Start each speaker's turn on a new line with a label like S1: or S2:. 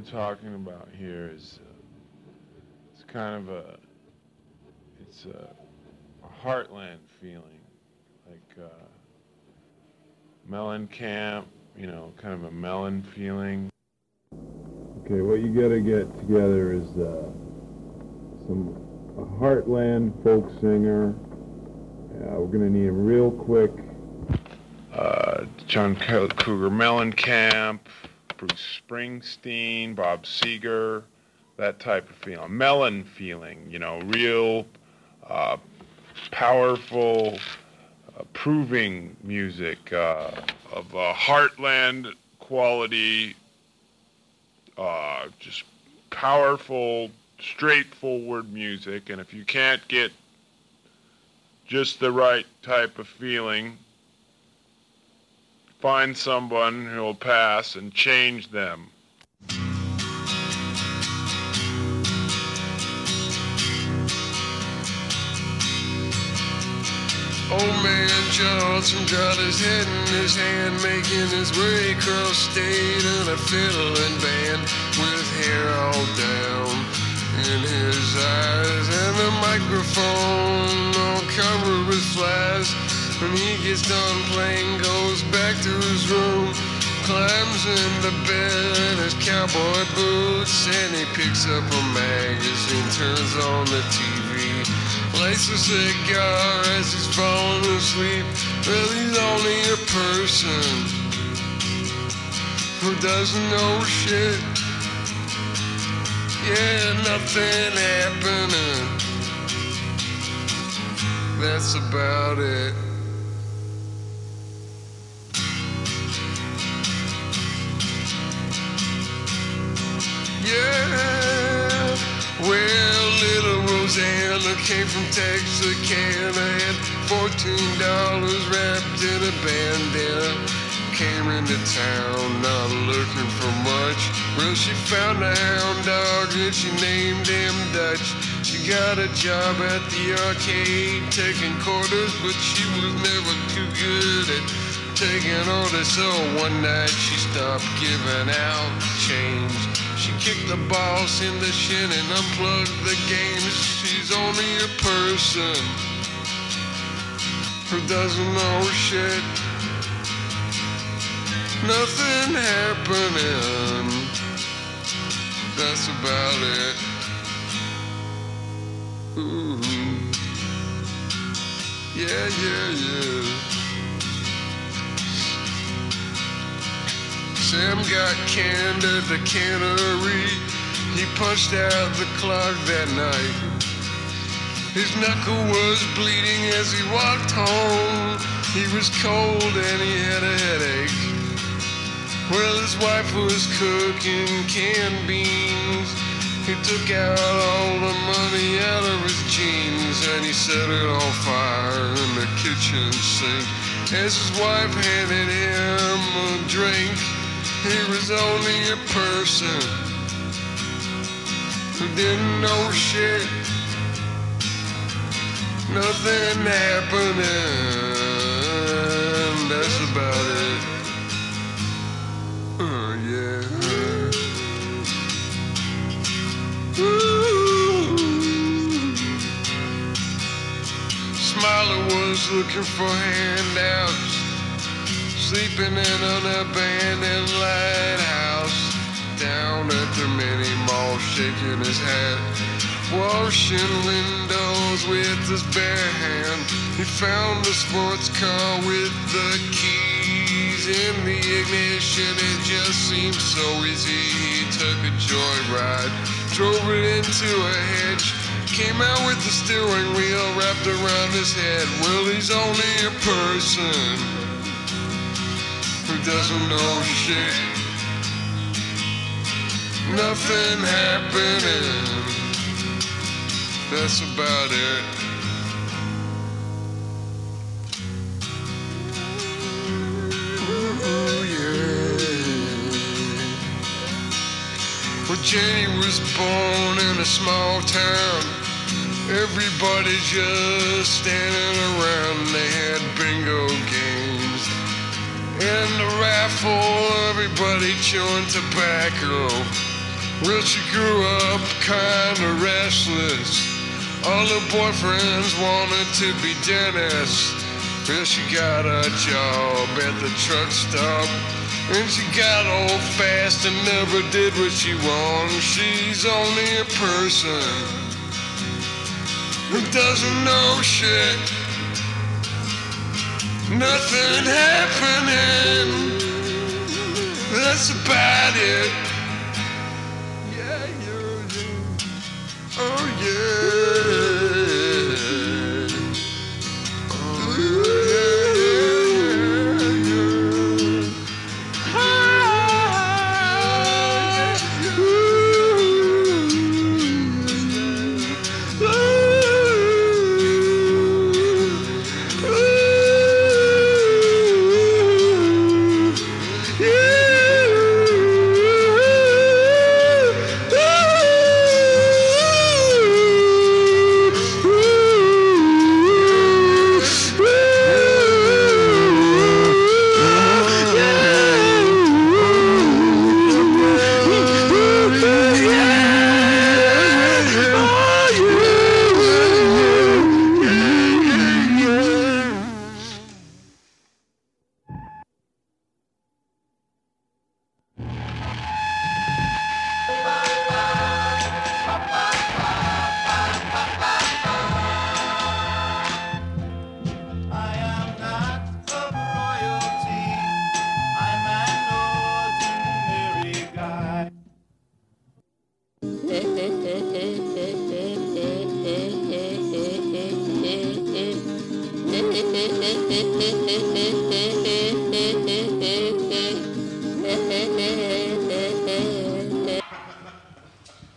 S1: talking about here is it's kind of a heartland feeling, like Mellencamp, kind of a melon feeling. Okay, what you gotta get together is a heartland folk singer. We're gonna need him real quick. John Cougar Mellencamp, Bruce Springsteen, Bob Seger, that type of feeling. Melon feeling, real powerful, proving music of heartland quality, just powerful, straightforward music. And if you can't get just the right type of feeling, find someone who will pass and change them.
S2: Old man Johnson got his head in his hand, making his way across state in a fiddling band, with hair all down in his eyes and the microphone all covered with flies. When he gets done playing, goes back to his room, climbs into bed in his cowboy boots, and he picks up a magazine, turns on the TV, lights a cigar as he's falling asleep. Well, he's only a person who doesn't know shit. Yeah, nothing happening. That's about it. Yeah, well, little Rosanna came from Texarkana, had $14 wrapped in a bandana. Came into town not looking for much. Well, she found a hound dog and she named him Dutch. She got a job at the arcade taking quarters, but she was never too good at taking orders. So one night she stopped giving out change. She kicked the boss in the shin and unplugged the games. She's only a person who doesn't know shit. Nothing happening. That's about it. Ooh. Yeah. Sam got canned at the cannery. He punched out the clock that night. His knuckle was bleeding as he walked home. He was cold and he had a headache. Well, his wife was cooking canned beans. He took out all the money out of his jeans and he set it on fire in the kitchen sink. As his wife handed him a drink, he was only a person who didn't know shit. Nothing happening. That's about it. Yeah. Ooh. Smiler was looking for handouts, sleeping in an abandoned lighthouse, down at the mini mall, shaking his hat, washing windows with his bare hand. He found a sports car with the keys in the ignition. It just seemed so easy. He took a joyride, drove it into a hedge, came out with the steering wheel wrapped around his head. Well, he's only a person who doesn't know shit. Nothing happening. That's about it. Ooh, yeah. Well, Jenny was born in a small town. Everybody just standing around. They had bingo games and a raffle. Everybody chewing tobacco. Well, she grew up kinda restless. All her boyfriends wanted to be dentists. Well, she got a job at the truck stop. And she got old fast and never did what she wanted. She's only a person who doesn't know shit. Nothing happening. That's about it. Yeah, yeah. Oh yeah. Oh yeah, yeah, yeah.